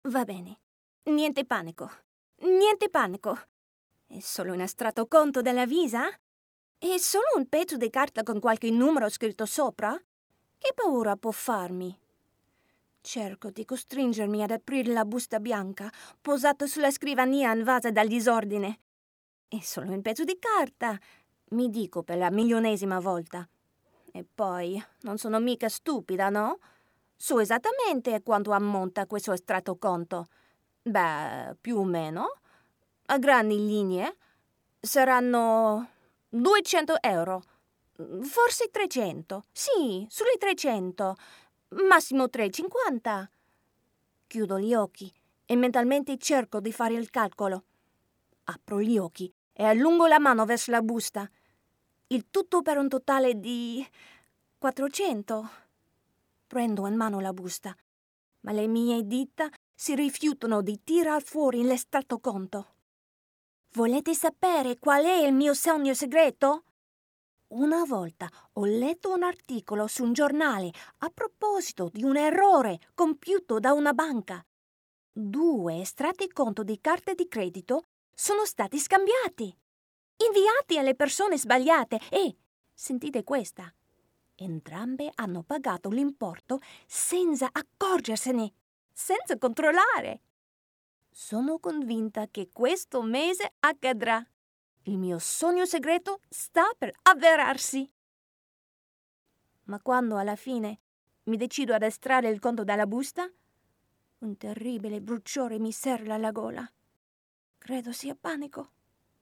Va bene. Niente panico. Niente panico. È solo un estratto conto della Visa? È solo un pezzo di carta con qualche numero scritto sopra? Che paura può farmi? Cerco di costringermi ad aprire la busta bianca, posata sulla scrivania invasa dal disordine. È solo un pezzo di carta, mi dico per la milionesima volta. E poi, non sono mica stupida, no? So esattamente quanto ammonta questo estratto conto. Beh, più o meno. A grandi linee saranno 200 euro. Forse 300. Sì, sulle 300. Massimo 350. Chiudo gli occhi e mentalmente cerco di fare il calcolo. Apro gli occhi e allungo la mano verso la busta. Il tutto per un totale di 400. Prendo in mano la busta, ma le mie dita si rifiutano di tirar fuori l'estratto conto. Volete sapere qual è il mio sogno segreto? Una volta ho letto un articolo su un giornale a proposito di un errore compiuto da una banca. 2 estratti conto di carte di credito sono stati scambiati, inviati alle persone sbagliate e, sentite questa, entrambe hanno pagato l'importo senza accorgersene, senza controllare. Sono convinta che questo mese accadrà. Il mio sogno segreto sta per avverarsi. Ma quando alla fine mi decido ad estrarre il conto dalla busta, un terribile bruciore mi serra la gola. Credo sia panico.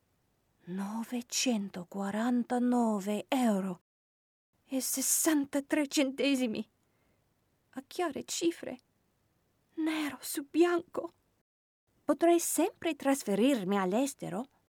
949 euro e 63 centesimi. A chiare cifre. Nero su bianco. Potrei sempre trasferirmi all'estero